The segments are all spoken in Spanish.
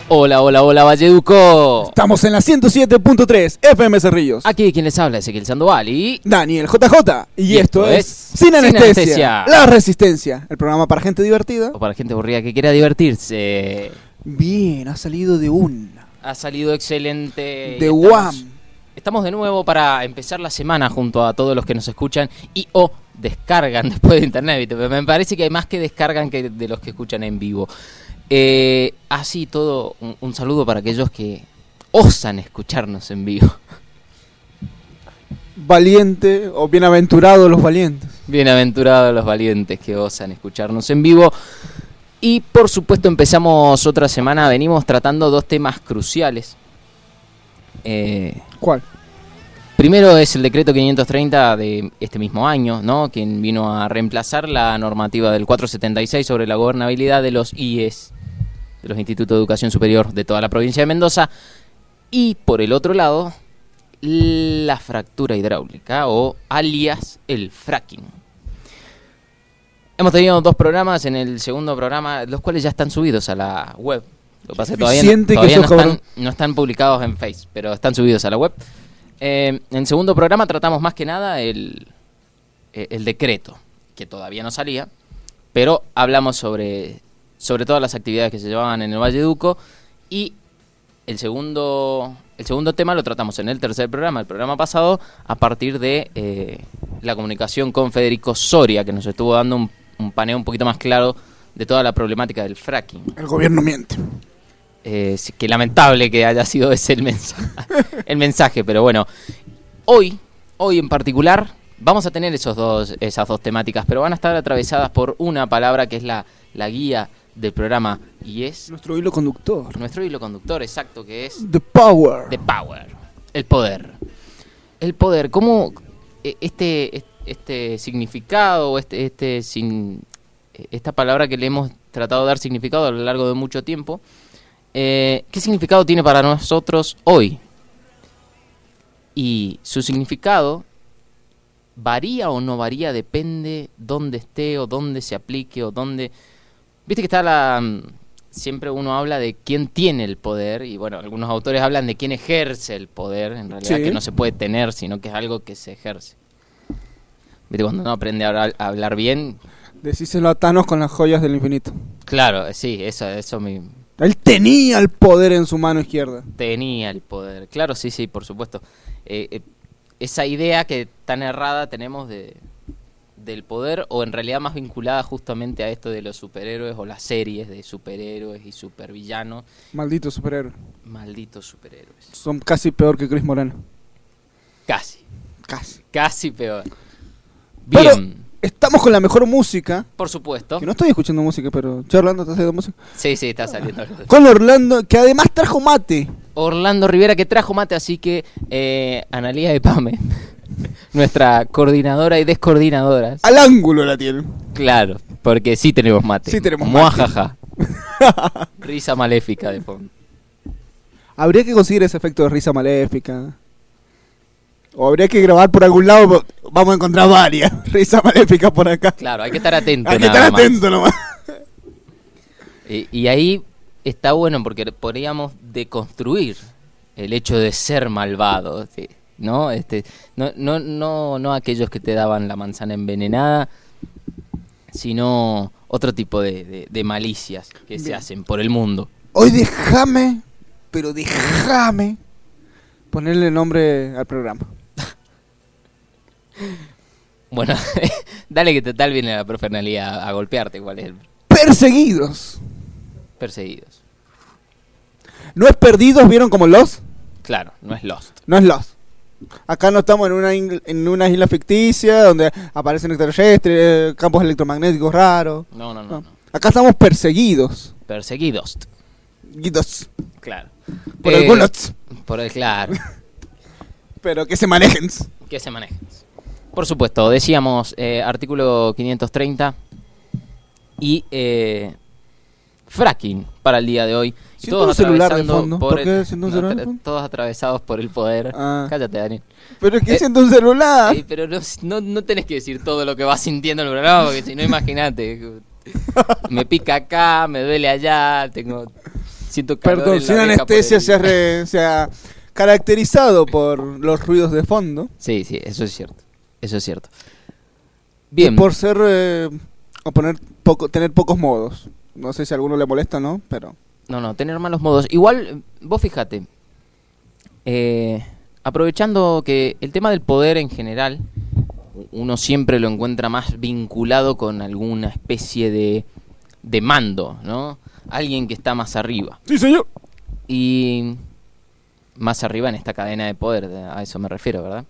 Hola, hola, hola, Valleduco. Estamos en la 107.3 FM Cerrillos. Aquí quien les habla es Ezequiel Sandoval y Daniel JJ. Y esto es Sin Anestesia, La Resistencia. El programa para gente divertida o para gente aburrida que quiera divertirse. Bien, ha salido de una. Ha salido excelente. De Guam. Estamos de nuevo para empezar la semana junto a todos los que nos escuchan y o descargan después de internet. Me parece que hay más que descargan que de los que escuchan en vivo. Así todo, un saludo para aquellos que osan escucharnos en vivo. Valiente o bienaventurados los valientes. Bienaventurados los valientes que osan escucharnos en vivo. Y por supuesto empezamos otra semana, venimos tratando dos temas cruciales. ¿Cuál? Primero es el decreto 530 de este mismo año, ¿no? Quien vino a reemplazar la normativa del 476 sobre la gobernabilidad de los IES, de los Institutos de Educación Superior de toda la provincia de Mendoza. Y por el otro lado, la fractura hidráulica o alias el fracking. Hemos tenido dos programas, en el segundo programa, los cuales ya están subidos a la web. Lo que pasa es que todavía no están publicados en Face, pero están subidos a la web. En el segundo programa tratamos más que nada el decreto, que todavía no salía, pero hablamos sobre todas las actividades que se llevaban en el Valleduco, y el segundo tema lo tratamos en el tercer programa, el programa pasado, a partir de la comunicación con Federico Soria, que nos estuvo dando un paneo un poquito más claro de toda la problemática del fracking. El gobierno miente. Qué lamentable que haya sido ese el mensaje, pero bueno, hoy en particular vamos a tener esas dos temáticas, pero van a estar atravesadas por una palabra que es la guía del programa, y es nuestro hilo conductor. Nuestro hilo conductor, exacto, que es The Power. The Power, el poder. El poder, ¿cómo este significado, esta palabra que le hemos tratado de dar significado a lo largo de mucho tiempo? ¿Qué significado tiene para nosotros hoy? Y su significado varía o no varía, depende dónde esté o dónde se aplique o dónde... Viste que está siempre uno habla de quién tiene el poder, y bueno, algunos autores hablan de quién ejerce el poder, en realidad, sí, que no se puede tener, sino que es algo que se ejerce. Viste, cuando uno aprende a hablar bien... Decíselo a Thanos con las joyas del infinito. Claro, sí, eso me... Él tenía el poder en su mano izquierda. Tenía el poder, claro, sí, por supuesto. Esa idea que tan errada tenemos del poder, o en realidad más vinculada justamente a esto de los superhéroes o las series de superhéroes y supervillanos. Malditos superhéroes. Malditos superhéroes. Son casi peor que Chris Moreno. Casi peor. Bien. Pero estamos con la mejor música. Por supuesto. Que no estoy escuchando música, pero... ¿Che, Orlando, estás haciendo música? Sí, está saliendo. Con Orlando, que además trajo mate. Orlando Rivera, que trajo mate, así que Analía de Pame, nuestra coordinadora y descoordinadoras. Al ángulo la tienen. Claro, porque sí tenemos mate. Sí tenemos Muajaja. Risa maléfica de fondo. Habría que conseguir ese efecto de risa maléfica. O habría que grabar por algún lado. Vamos a encontrar varias risas maléficas por acá. Claro, hay que estar atento. Hay que estar atento nomás. Y ahí está bueno porque podríamos deconstruir el hecho de ser malvado, ¿sí? ¿No? No aquellos que te daban la manzana envenenada, sino otro tipo de malicias que se hacen por el mundo. Hoy déjame ponerle nombre al programa. Bueno, dale, que total viene la profesionalidad a golpearte. ¿Cuál es el? Perseguidos. ¿No es perdidos? ¿Vieron como Lost? Claro, no es Lost. No es Lost. Acá no estamos en una isla ficticia donde aparecen extraterrestres, campos electromagnéticos raros. No. Acá estamos perseguidos. Guidos. Claro. Por algunos. Claro. Pero que se manejen. Por supuesto, decíamos artículo 530 y fracking para el día de hoy. Siento un celular de fondo. ¿Por qué siento un celular de fondo? Todos atravesados por el poder. Cállate, Daniel. Pero es que siento un celular. Pero no tenés que decir todo lo que vas sintiendo en el programa, porque si no, imagínate. Me pica acá, me duele allá, tengo Siento calor. Perdón, sin anestesia se ha caracterizado por los ruidos de fondo. Sí, eso es cierto. Eso es cierto. Bien. Y por ser tener pocos modos. No sé si a alguno le molesta, ¿no? Pero no, tener malos modos. Igual, vos fíjate, aprovechando que el tema del poder en general, uno siempre lo encuentra más vinculado con alguna especie de mando, ¿no? Alguien que está más arriba. Sí, señor. Y más arriba en esta cadena de poder, a eso me refiero, ¿verdad?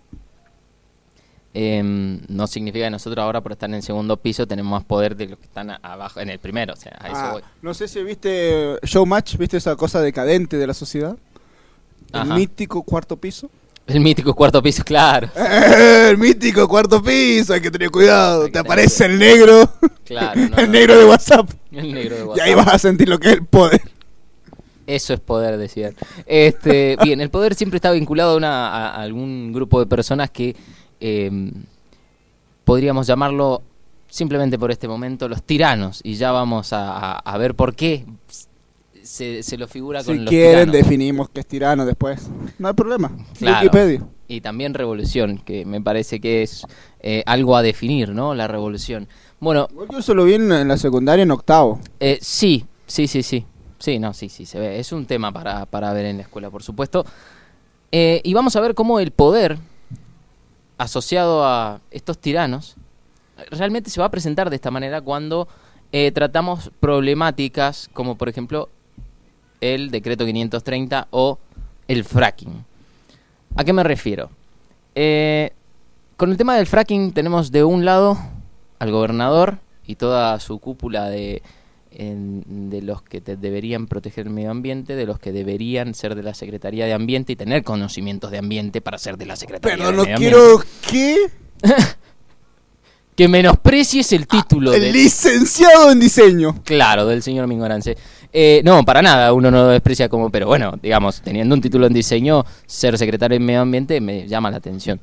No significa que nosotros ahora por estar en el segundo piso tenemos más poder de los que están abajo en el primero, o sea, a eso voy. No sé si viste Showmatch, ¿viste esa cosa decadente de la sociedad? El mítico cuarto piso. El mítico cuarto piso, claro. El mítico cuarto piso, hay que tener cuidado. Te aparece el negro. Claro, el negro de WhatsApp. El negro de WhatsApp. Y ahí vas a sentir lo que es el poder. Eso es poder, decían. Bien, el poder siempre está vinculado a algún grupo de personas que podríamos llamarlo simplemente por este momento los tiranos. Y ya vamos a ver por qué se lo figura con los tiranos. Si quieren definimos qué es tirano después. No hay problema. Claro. Wikipedia. Y también revolución, que me parece que es algo a definir, ¿no? La revolución. Bueno, yo solo vi en la secundaria en octavo. Sí. Sí, se ve. Es un tema para ver en la escuela, por supuesto. Y vamos a ver cómo el poder asociado a estos tiranos realmente se va a presentar de esta manera cuando tratamos problemáticas como, por ejemplo, el decreto 530 o el fracking. ¿A qué me refiero? Con el tema del fracking tenemos de un lado al gobernador y toda su cúpula de los que deberían proteger el medio ambiente, de los que deberían ser de la Secretaría de Ambiente y tener conocimientos de ambiente para ser de la Secretaría de Medio Ambiente. Pero no quiero que... que menosprecies el título. El licenciado en diseño. Claro, del señor Mingorance. No, para nada, uno no lo desprecia como... Pero bueno, digamos, teniendo un título en diseño, ser secretario de Medio Ambiente me llama la atención.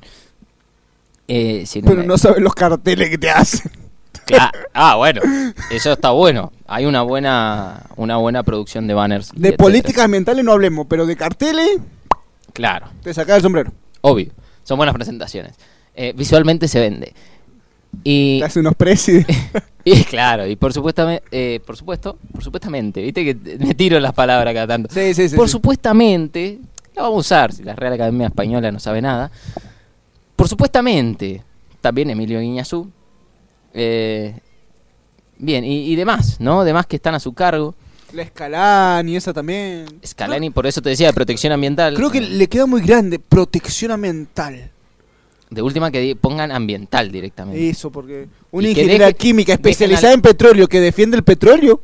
Pero no sabes los carteles que te hacen. Claro. Bueno, eso está bueno. Hay una buena producción de banners. De políticas ambientales no hablemos, pero de carteles... Claro. Te sacás el sombrero. Obvio, son buenas presentaciones. Visualmente se vende. Y te hace unos precios. Y claro, y por supuestamente, viste que me tiro las palabras cada tanto. Sí. Supuestamente, la vamos a usar, si la Real Academia Española no sabe nada. Por supuestamente, también Emilio Guiñazú. Bien, y demás, ¿no? Demás que están a su cargo. La Scalani, esa también. Scalani, por eso te decía, de protección ambiental. Creo que le queda muy grande, protección ambiental. De última que pongan ambiental directamente. Eso, porque una ingeniera química especializada en petróleo que defiende el petróleo.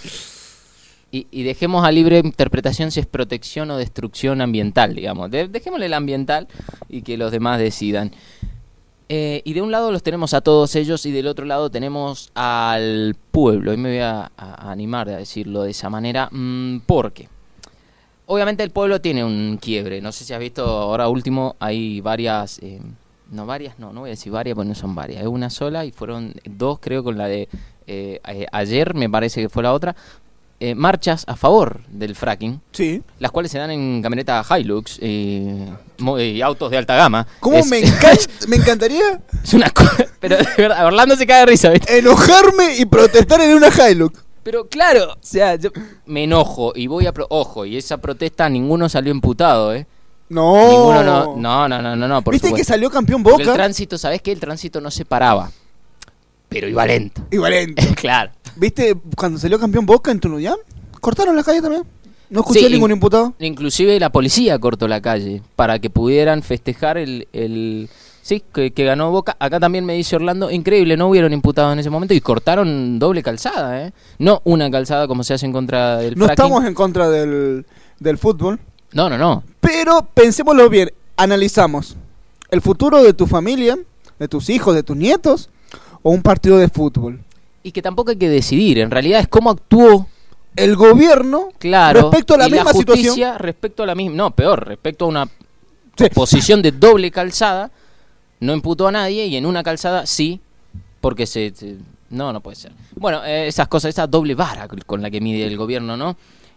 Y dejemos a libre interpretación si es protección o destrucción ambiental, digamos. Dejémosle el ambiental y que los demás decidan. Y de un lado los tenemos a todos ellos y del otro lado tenemos al pueblo. Y me voy a animar a decirlo de esa manera. Porque obviamente el pueblo tiene un quiebre. No sé si has visto, ahora último hay varias... no voy a decir varias porque no son varias. Es una sola y fueron dos, creo, con la de ayer, me parece que fue la otra. Marchas a favor del fracking, sí, las cuales se dan en camioneta Hilux y autos de alta gama. ¿Cómo me encantaría? Es una cosa, pero de verdad, Orlando se cae de risa, ¿viste? Enojarme y protestar en una Hilux. Pero claro, o sea, yo me enojo y voy a... Ojo, y esa protesta ninguno salió imputado, No. Ninguno no, por ¿Viste supuesto. que salió campeón Boca? Porque el tránsito, ¿sabés qué? El tránsito no se paraba, pero iba lento. Claro. ¿Viste cuando salió campeón Boca en Tunuyán? Cortaron la calle también. No escuché ningún imputado. Inclusive la policía cortó la calle para que pudieran festejar que ganó Boca. Acá también me dice Orlando, increíble, no hubieron imputados en ese momento y cortaron doble calzada, no una calzada como se hace en contra del fracking. No estamos en contra del fútbol. No. Pero pensémoslo bien, analizamos el futuro de tu familia, de tus hijos, de tus nietos o un partido de fútbol. Y que tampoco hay que decidir, en realidad es cómo actuó el gobierno, claro, respecto a la misma situación. Respecto a la misma, no, peor, respecto a una posición de doble calzada, no imputó a nadie y en una calzada sí, porque no puede ser. Bueno, esas cosas, esa doble vara con la que mide el gobierno, ¿no?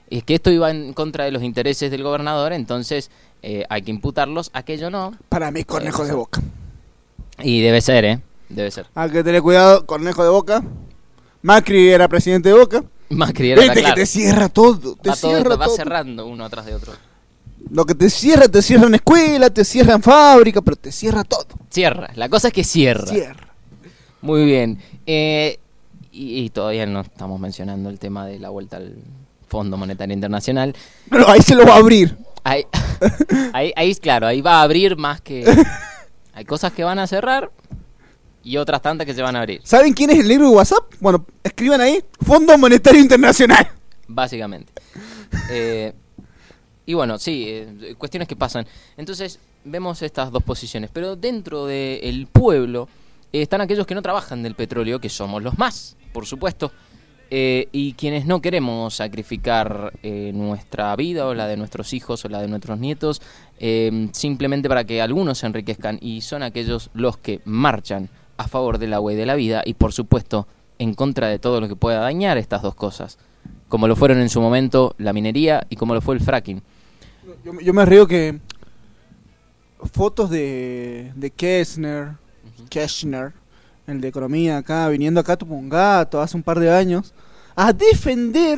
es que esto iba en contra de los intereses del gobernador, entonces hay que imputarlos, aquello no. Para mí, Cornejo de Boca. Y debe ser, debe ser. Hay que tener cuidado, Cornejo de Boca. Macri era presidente de Boca. Macri era Viste que te cierra todo, va cerrando uno atrás de otro. Lo que te cierran escuela, te cierran fábrica, pero te cierra todo. Cierra, la cosa es que cierra. Muy bien. Y todavía no estamos mencionando el tema de la vuelta al Fondo Monetario Internacional. No, ahí se lo va a abrir. Ahí claro, ahí va a abrir más que... Hay cosas que van a cerrar y otras tantas que se van a abrir. ¿Saben quién es el libro de WhatsApp? Bueno, escriban ahí, Fondo Monetario Internacional. Básicamente. Y bueno, sí, cuestiones que pasan. Entonces, vemos estas dos posiciones. Pero dentro del pueblo están aquellos que no trabajan del petróleo, que somos los más, por supuesto. Y quienes no queremos sacrificar nuestra vida o la de nuestros hijos o la de nuestros nietos simplemente para que algunos se enriquezcan, y son aquellos los que marchan a favor del agua y de la vida y por supuesto en contra de todo lo que pueda dañar estas dos cosas, como lo fueron en su momento la minería y como lo fue el fracking. Yo me río que fotos de Kirchner, el de economía acá, viniendo acá como un gato hace un par de años a defender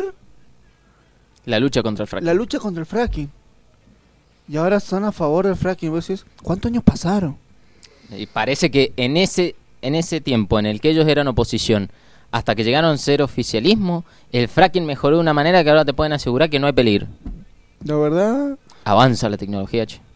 la lucha contra el fracking. Y ahora están a favor del fracking. ¿Vos decís, cuántos años pasaron? Y parece que en ese tiempo en el que ellos eran oposición, hasta que llegaron a ser oficialismo, el fracking mejoró de una manera que ahora te pueden asegurar que no hay peligro. ¿La verdad? Avanza la tecnología, che.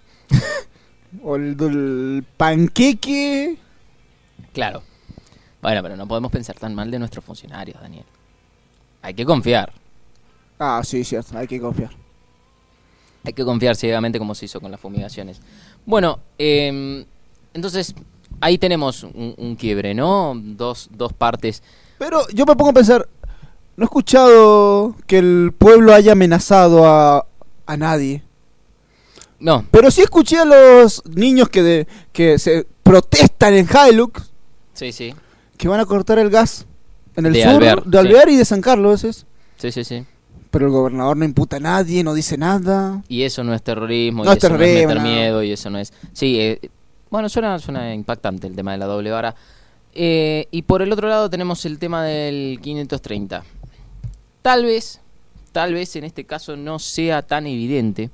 O el panqueque. Claro. Bueno, pero no podemos pensar tan mal de nuestros funcionarios, Daniel. Hay que confiar. Ah, sí, cierto, hay que confiar. Hay que confiar ciegamente como se hizo con las fumigaciones. Bueno, entonces ahí tenemos un quiebre, ¿no? Dos partes. Pero yo me pongo a pensar, no he escuchado que el pueblo haya amenazado a nadie. No. Pero sí escuché a los niños que se protestan en Hilux. Sí. Que van a cortar el gas en el de sur Alvear, de Alvear y de San Carlos, ¿es? Sí. Pero el gobernador no imputa a nadie, no dice nada. Y eso no es terrorismo, no y es eso terrorismo, no es meter miedo, y eso no es... Sí, bueno, suena impactante el tema de la doble vara. Y por el otro lado tenemos el tema del 530. Tal vez en este caso no sea tan evidente.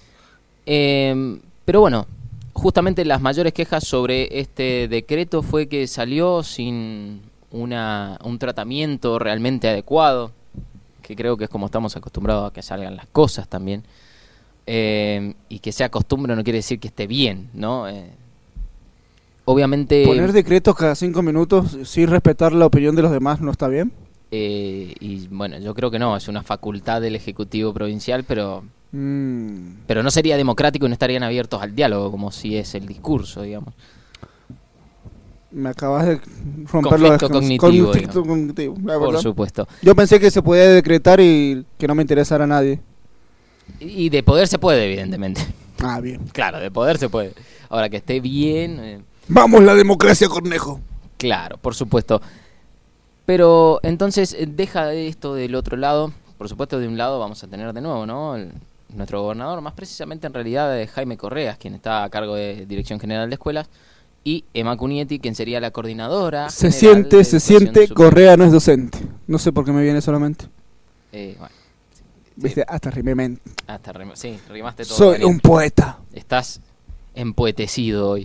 Pero bueno, justamente las mayores quejas sobre este decreto fue que salió sin un tratamiento realmente adecuado, que creo que es como estamos acostumbrados a que salgan las cosas también. Y que sea costumbre no quiere decir que esté bien, ¿no? Obviamente... ¿Poner decretos cada 5 minutos sin respetar la opinión de los demás no está bien? Y bueno, yo creo que no, es una facultad del Ejecutivo Provincial, pero no sería democrático y no estarían abiertos al diálogo, como si es el discurso, digamos. Me acabas de romper conflicto cognitivo, por supuesto. Yo pensé que se podía decretar y que no me interesara a nadie. Y de poder se puede, evidentemente. Ah, bien. Claro, de poder se puede. Ahora que esté bien... ¡Vamos, la democracia, Cornejo! Claro, por supuesto. Pero entonces deja esto del otro lado. Por supuesto, de un lado vamos a tener de nuevo, ¿no? Nuestro gobernador, más precisamente en realidad de Jaime Correas, quien está a cargo de Dirección General de Escuelas, y Emma Cunietti, quien sería la coordinadora. Se siente, Correa no es docente. No sé por qué me viene solamente. Bueno. Viste, hasta rimé. Sí, rimaste todo. Soy un poeta. Estás empoetecido hoy.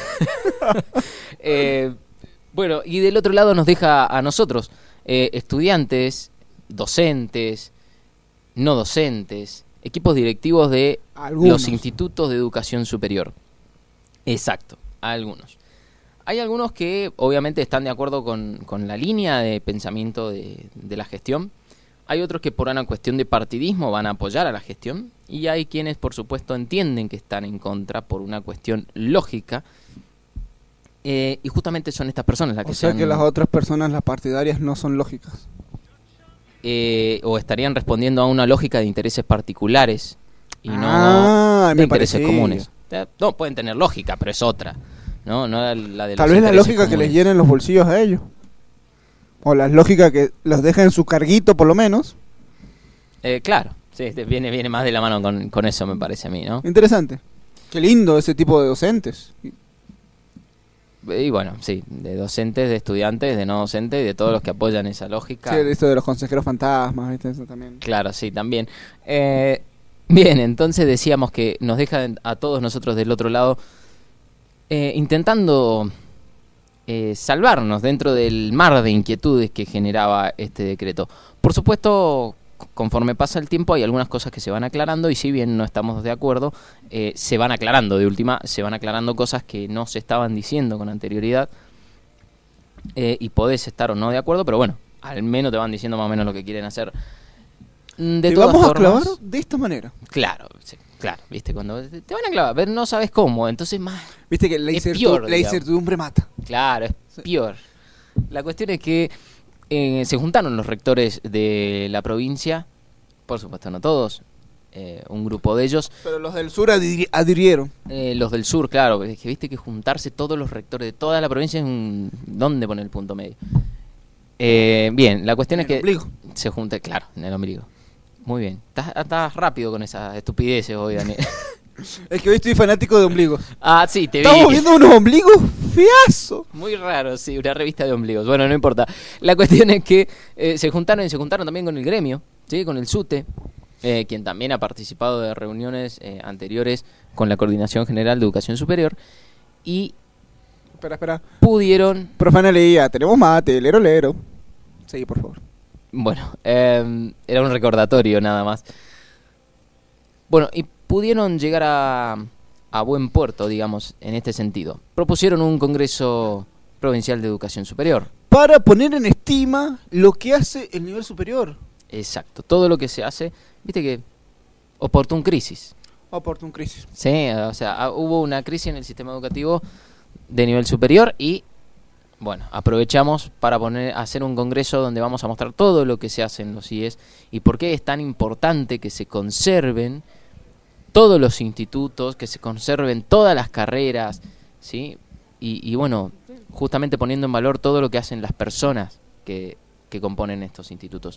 Bueno, y del otro lado nos deja a nosotros, estudiantes, docentes, no docentes, equipos directivos de los institutos de educación superior. Exacto, algunos. Hay algunos que obviamente están de acuerdo con la línea de pensamiento de la gestión. Hay otros que por una cuestión de partidismo van a apoyar a la gestión. Y hay quienes, por supuesto, entienden que están en contra por una cuestión lógica. Y justamente son estas personas las que... O sea que las otras personas, las partidarias, no son lógicas. O estarían respondiendo a una lógica de intereses particulares y no de intereses comunes. No, pueden tener lógica, pero es otra. No la de tal vez la lógica que les llenen los bolsillos a ellos. O la lógica que los deja en su carguito, por lo menos. Claro, Sí, viene más de la mano con eso, me parece a mí, ¿no? Interesante. Qué lindo ese tipo de docentes. Y bueno, sí, de docentes, de estudiantes, de no docentes y de todos los que apoyan esa lógica. Sí, esto de los consejeros fantasmas, ¿viste? Eso también. Claro, sí, también. Bien, entonces decíamos que nos dejan a todos nosotros del otro lado intentando salvarnos dentro del mar de inquietudes que generaba este decreto. Por supuesto, conforme pasa el tiempo hay algunas cosas que se van aclarando y si bien no estamos de acuerdo, se van aclarando se van aclarando cosas que no se estaban diciendo con anterioridad y podés estar o no de acuerdo, pero bueno, al menos te van diciendo más o menos lo que quieren hacer. De todas formas, a clavar de esta manera. Claro, sí, claro, viste, cuando te van a clavar, pero no sabes cómo, entonces más. Viste que la incertidumbre mata. Claro, es peor. La cuestión es que se juntaron los rectores de la provincia, por supuesto no todos, un grupo de ellos. Pero los del sur adhirieron. Los del sur, claro, es que viste que juntarse todos los rectores de toda la provincia es ¿dónde pone el punto medio? Bien, la cuestión es que ombligo. Se junte, claro, en el ombligo. Muy bien. Estás rápido con esas estupideces hoy, Daniel. Es que hoy estoy fanático de ombligos. Ah, sí, te vi. Estamos viendo unos ombligos feazos. Muy raro, sí, una revista de ombligos. Bueno, no importa. La cuestión es que se juntaron también con el gremio, ¿sí? Con el SUTE, quien también ha participado de reuniones anteriores con la Coordinación General de Educación Superior. Y Espera. Pudieron... Profana leía, tenemos mate, lero. Seguí, por favor. Bueno, era un recordatorio nada más. Bueno, y pudieron llegar a buen puerto, digamos, en este sentido. Propusieron un Congreso Provincial de Educación Superior. Para poner en estima lo que hace el nivel superior. Exacto, todo lo que se hace, viste que oportun crisis. Oportun crisis. Sí, o sea, hubo una crisis en el sistema educativo de nivel superior y... Bueno, aprovechamos para hacer un congreso donde vamos a mostrar todo lo que se hace en los IES y por qué es tan importante que se conserven todos los institutos, que se conserven todas las carreras, ¿sí? Y bueno, justamente poniendo en valor todo lo que hacen las personas que componen estos institutos.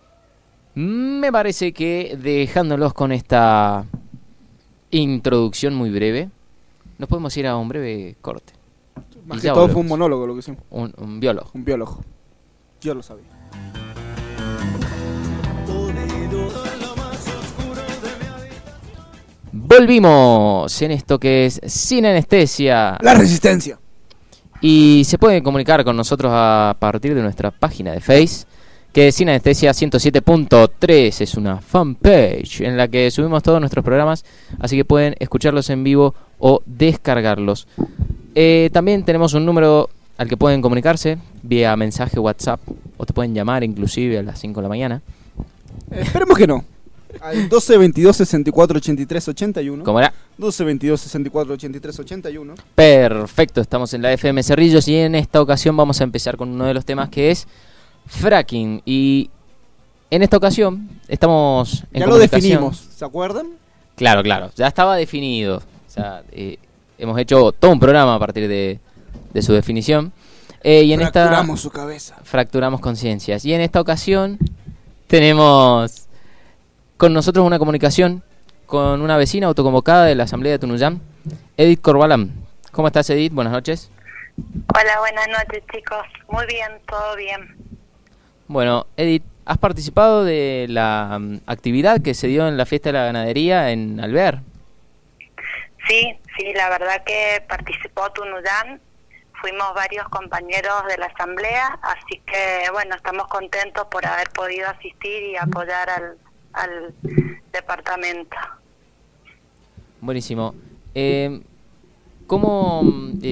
Me parece que dejándolos con esta introducción muy breve, nos podemos ir a un breve corte. Más que todo fue un monólogo lo que hicimos. Un biólogo. Un biólogo. Yo lo sabía. Volvimos en esto que es Sin Anestesia. La Resistencia. Y se pueden comunicar con nosotros a partir de nuestra página de Face, que es Sin Anestesia 107.3. Es una fanpage en la que subimos todos nuestros programas, así que pueden escucharlos en vivo o descargarlos. También tenemos un número al que pueden comunicarse vía mensaje WhatsApp o te pueden llamar inclusive a las 5 de la mañana. Esperemos que no. Al 12 22 64 83 81. ¿Cómo era? 12 22 64 83 81. Perfecto, estamos en la FM Cerrillos y en esta ocasión vamos a empezar con uno de los temas que es fracking. Y en esta ocasión estamos en ya lo definimos, ¿se acuerdan? Claro, ya estaba definido. O sea, hemos hecho todo un programa a partir de su definición. Y en fracturamos su cabeza. Fracturamos conciencias. Y en esta ocasión tenemos con nosotros una comunicación con una vecina autoconvocada de la Asamblea de Tunuyán, Edith Corbalán. ¿Cómo estás, Edith? Buenas noches. Hola, buenas noches, chicos. Muy bien, todo bien. Bueno, Edith, ¿has participado de la actividad que se dio en la fiesta de la ganadería en Alvear? Sí, la verdad que participó Tunuyán. Fuimos varios compañeros de la asamblea, así que bueno, estamos contentos por haber podido asistir y apoyar al departamento. Buenísimo. ¿Cómo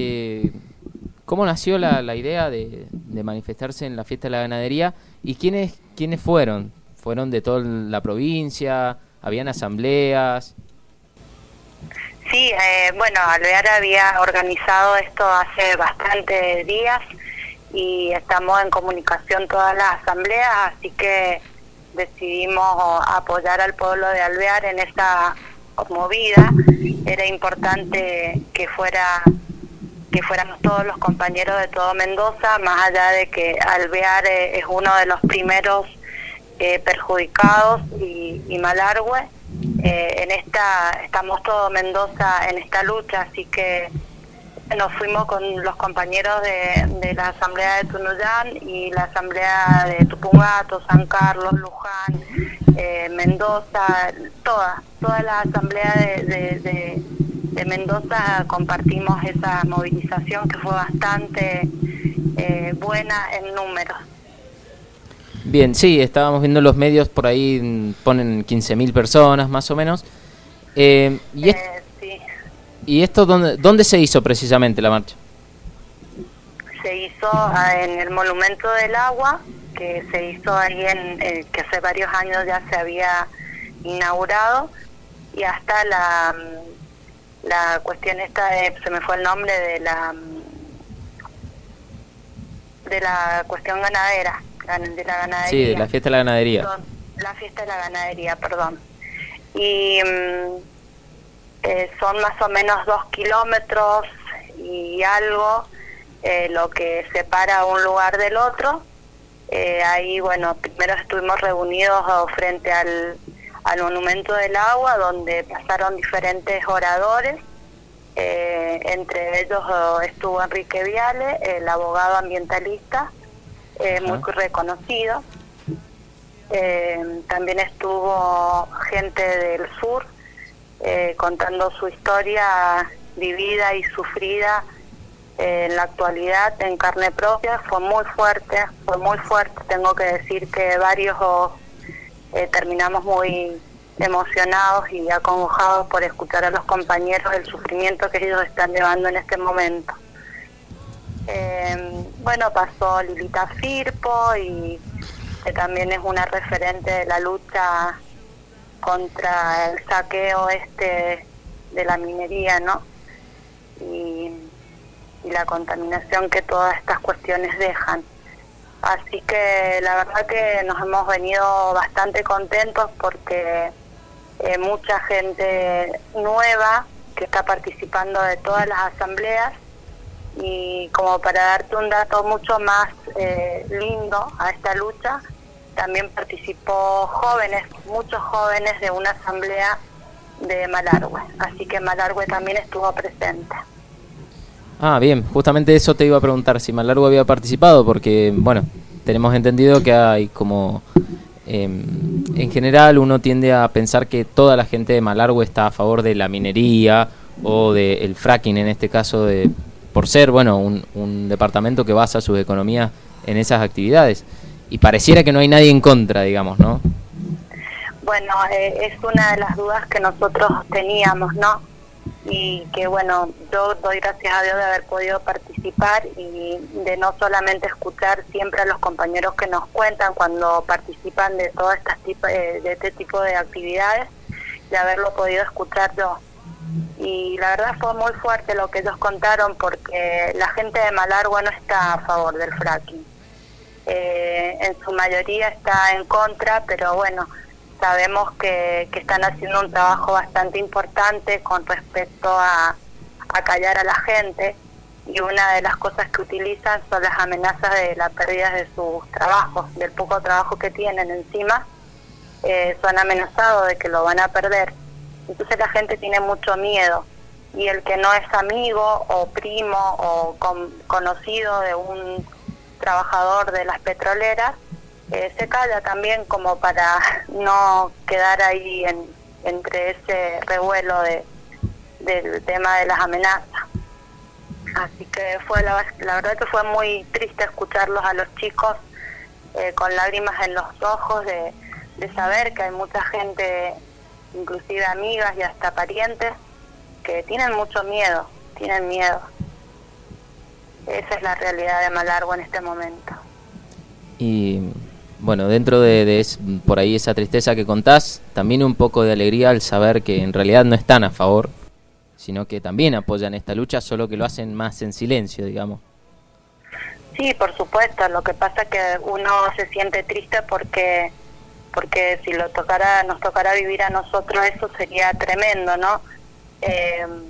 nació la idea de manifestarse en la fiesta de la ganadería y quiénes fueron? ¿Fueron de toda la provincia? ¿Habían asambleas? Sí, bueno, Alvear había organizado esto hace bastantes días y estamos en comunicación todas las asambleas, así que decidimos apoyar al pueblo de Alvear en esta movida. Era importante que fuéramos todos los compañeros de todo Mendoza, más allá de que Alvear es uno de los primeros perjudicados y Malargüe. Estamos todo Mendoza en esta lucha, así que nos fuimos con los compañeros de la asamblea de Tunuyán y la asamblea de Tupungato, San Carlos, Luján, Mendoza, toda la asamblea de Mendoza compartimos esa movilización que fue bastante buena en números. Bien, sí, estábamos viendo los medios, por ahí ponen 15.000 personas más o menos. Sí. ¿Y esto dónde se hizo precisamente la marcha? Se hizo en el Monumento del Agua, que se hizo ahí que hace varios años ya se había inaugurado, y hasta la cuestión esta se me fue el nombre de la cuestión ganadera, de la ganadería. Sí, de la fiesta de la ganadería. La fiesta de la ganadería, perdón. Y son más o menos 2 kilómetros y algo lo que separa un lugar del otro. Ahí, bueno, primero estuvimos reunidos frente al Monumento del Agua, donde pasaron diferentes oradores. Entre ellos estuvo Enrique Viale, el abogado ambientalista, muy reconocido. También estuvo gente del sur contando su historia vivida y sufrida en la actualidad en carne propia. Fue muy fuerte, tengo que decir que varios terminamos muy emocionados y acongojados por escuchar a los compañeros el sufrimiento que ellos están llevando en este momento. Bueno, pasó Lilita Firpo, y que también es una referente de la lucha contra el saqueo de la minería, ¿no? Y la contaminación que todas estas cuestiones dejan. Así que la verdad que nos hemos venido bastante contentos porque mucha gente nueva que está participando de todas las asambleas. Y como para darte un dato mucho más lindo a esta lucha, también participó muchos jóvenes de una asamblea de Malargüe, así que Malargüe también estuvo presente. Ah, bien, justamente eso te iba a preguntar, si Malargüe había participado, porque, bueno, tenemos entendido que hay como, en general uno tiende a pensar que toda la gente de Malargüe está a favor de la minería o del fracking, en este caso, por ser, bueno, un departamento que basa sus economías en esas actividades. Y pareciera que no hay nadie en contra, digamos, ¿no? Bueno, es una de las dudas que nosotros teníamos, ¿no? Y que, bueno, yo doy gracias a Dios de haber podido participar y de no solamente escuchar siempre a los compañeros que nos cuentan cuando participan de todo este tipo de actividades, de haberlo podido escuchar yo. Y la verdad fue muy fuerte lo que ellos contaron, porque la gente de Malargüe no está a favor del fracking. En su mayoría está en contra, pero bueno, sabemos que están haciendo un trabajo bastante importante con respecto a callar a la gente, y una de las cosas que utilizan son las amenazas de la pérdida de sus trabajos, del poco trabajo que tienen encima. Son amenazados de que lo van a perder. Entonces la gente tiene mucho miedo, y el que no es amigo o primo o conocido de un trabajador de las petroleras se calla también, como para no quedar ahí entre ese revuelo del tema de las amenazas. Así que fue la verdad que fue muy triste escucharlos a los chicos con lágrimas en los ojos de saber que hay mucha gente, inclusive amigas y hasta parientes, que tienen mucho miedo, Esa es la realidad de Malargüe en este momento. Y bueno, dentro de por ahí esa tristeza que contás, también un poco de alegría al saber que en realidad no están a favor, sino que también apoyan esta lucha, solo que lo hacen más en silencio, digamos. Sí, por supuesto. Lo que pasa es que uno se siente triste porque si nos tocara vivir a nosotros, eso sería tremendo, ¿no?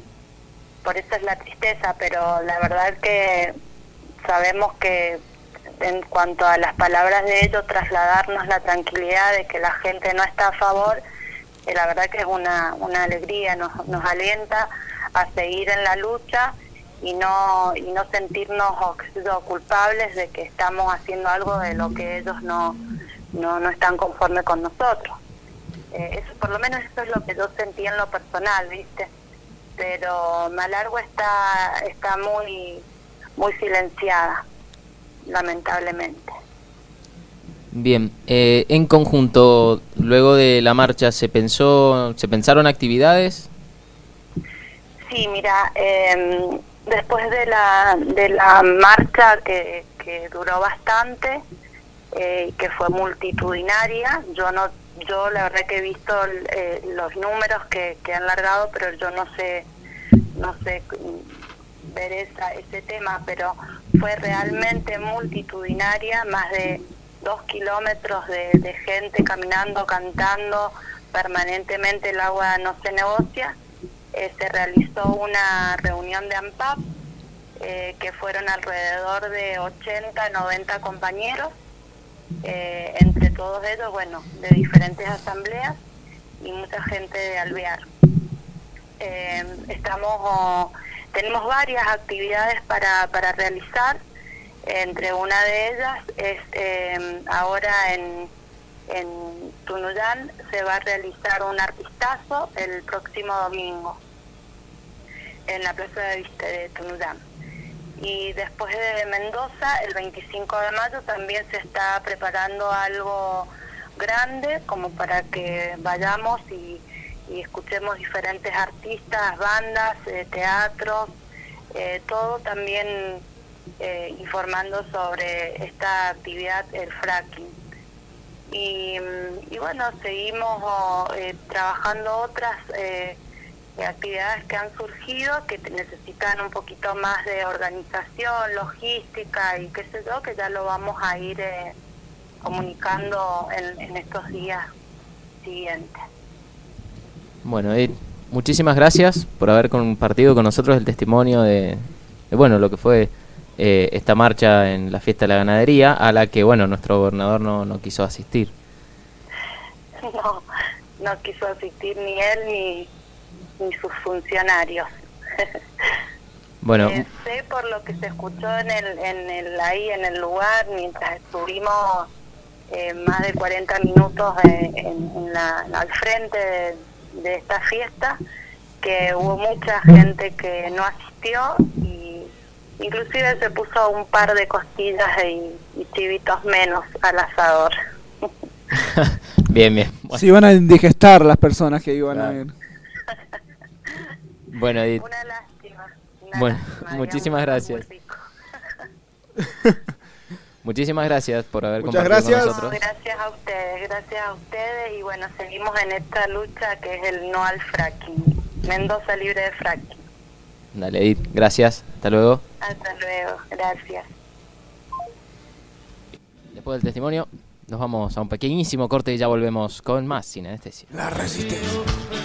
Por eso es la tristeza, pero la verdad es que sabemos que en cuanto a las palabras de ellos, trasladarnos la tranquilidad de que la gente no está a favor, la verdad que es una alegría, nos alienta a seguir en la lucha y no sentirnos culpables de que estamos haciendo algo de lo que ellos no están conformes con nosotros. Eso, por lo menos eso es lo que yo sentí en lo personal, ¿viste? Pero Malargüe está muy silenciada, lamentablemente. Bien, en conjunto, luego de la marcha, ¿se pensaron actividades? Sí, mira, después de la marcha que duró bastante y que fue multitudinaria, yo la verdad que he visto los números que han largado, pero yo no sé ver ese tema, pero fue realmente multitudinaria, más de 2 kilómetros de gente caminando, cantando permanentemente. El agua no se negocia. Se realizó una reunión de ANPAP, que fueron alrededor de 80, 90 compañeros, entre todos ellos, bueno, de diferentes asambleas y mucha gente de Alvear. Tenemos varias actividades para realizar. Entre una de ellas es ahora en Tunuyán se va a realizar un artistazo el próximo domingo en la plaza de Tunuyán. Y después de Mendoza, el 25 de mayo, también se está preparando algo grande como para que vayamos y escuchemos diferentes artistas, bandas, teatros, todo también informando sobre esta actividad, el fracking. Y bueno, seguimos trabajando otras actividades que han surgido, que necesitan un poquito más de organización, logística y qué sé yo, que ya lo vamos a ir comunicando en estos días siguientes. Bueno, Edith, muchísimas gracias por haber compartido con nosotros el testimonio de lo que fue esta marcha en la fiesta de la ganadería, a la que nuestro gobernador no quiso asistir. No quiso asistir ni él ni sus funcionarios. Bueno, sé por lo que se escuchó ahí en el lugar mientras estuvimos más de 40 minutos al frente de esta fiesta, que hubo mucha gente que no asistió y inclusive se puso un par de costillas y chivitos menos al asador. Bien. Bueno. Se iban a indigestar las personas que iban a ir. Bueno, Edith. Una lástima. Muchísimas gracias. Muchísimas gracias por haber compartido con nosotros. Gracias a ustedes y bueno, seguimos en esta lucha que es el no al fracking. Mendoza libre de fracking. Dale, Edith, gracias. Hasta luego. Hasta luego, gracias. Después del testimonio, nos vamos a un pequeñísimo corte y ya volvemos con más Sin Anestesia. La Resistencia.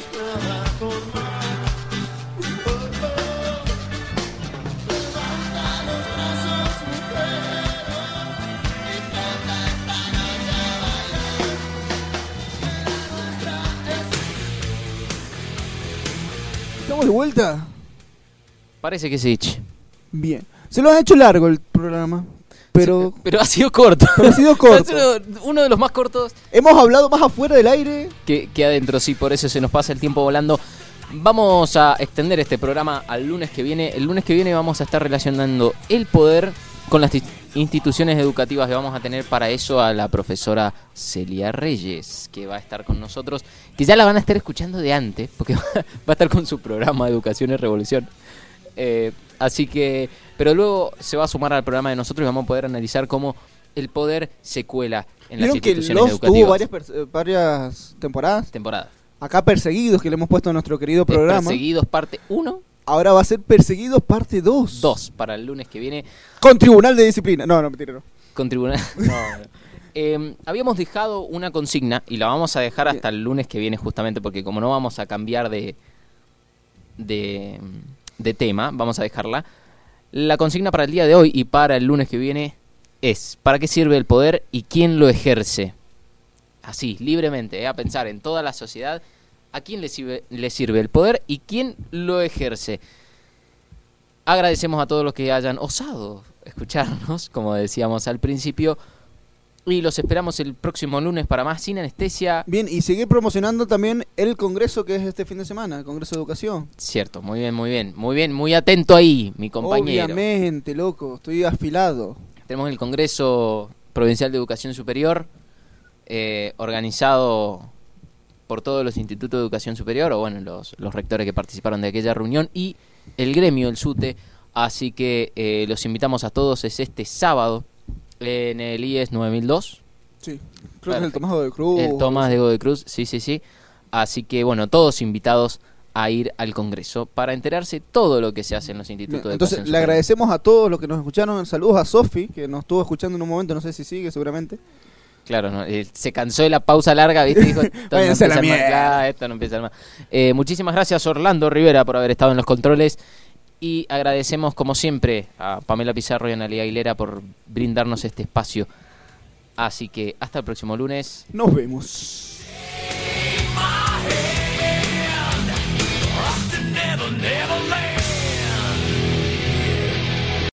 ¿Estamos de vuelta? Parece que sí. Bien. Se lo han hecho largo el programa, pero ha sido corto. Ha sido uno de los más cortos. Hemos hablado más afuera del aire que adentro, sí, por eso se nos pasa el tiempo volando. Vamos a extender este programa al lunes que viene. El lunes que viene vamos a estar relacionando el poder con las instituciones educativas que vamos a tener para eso a la profesora Celia Reyes, que va a estar con nosotros, que ya la van a estar escuchando de antes, porque va a estar con su programa de Educación y Revolución. Así que, pero luego se va a sumar al programa de nosotros y vamos a poder analizar cómo el poder se cuela en las instituciones educativas. Tuvo varias temporadas. Temporadas. Acá Perseguidos, que le hemos puesto a nuestro querido programa. Perseguidos parte 1. Ahora va a ser Perseguidos parte 2. 2 para el lunes que viene. Con Tribunal de Disciplina. No, mentira, no. Con Tribunal. No. Habíamos dejado una consigna y la vamos a dejar hasta el lunes que viene, justamente porque como no vamos a cambiar de tema, vamos a dejarla. La consigna para el día de hoy y para el lunes que viene es: ¿para qué sirve el poder y quién lo ejerce? Así, libremente, a pensar en toda la sociedad, ¿a quién le sirve el poder y quién lo ejerce? Agradecemos a todos los que hayan osado escucharnos, como decíamos al principio, y los esperamos el próximo lunes para más Sin Anestesia. Bien, y seguir promocionando también el congreso que es este fin de semana, el Congreso de Educación. Cierto, muy bien, muy atento ahí, mi compañero. Obviamente, loco, estoy afilado. Tenemos el Congreso Provincial de Educación Superior, organizado por todos los institutos de educación superior, o bueno, los rectores que participaron de aquella reunión, y el gremio, el SUTE, así que los invitamos a todos. Es este sábado en el IES 9002. Sí, creo que es el Tomás de Godoy Cruz. El Tomás de Godoy Cruz, sí. Así que bueno, todos invitados a ir al Congreso para enterarse todo lo que se hace en los institutos de educación superior. Entonces, le agradecemos a todos los que nos escucharon. Saludos a Sofi, que nos estuvo escuchando en un momento, no sé si sigue, seguramente. Claro, no, se cansó de la pausa larga, ¿viste? Dijo, esto no empieza más. Muchísimas gracias, Orlando Rivera, por haber estado en los controles. Y agradecemos, como siempre, a Pamela Pizarro y a Analia Aguilera por brindarnos este espacio. Así que hasta el próximo lunes. Nos vemos.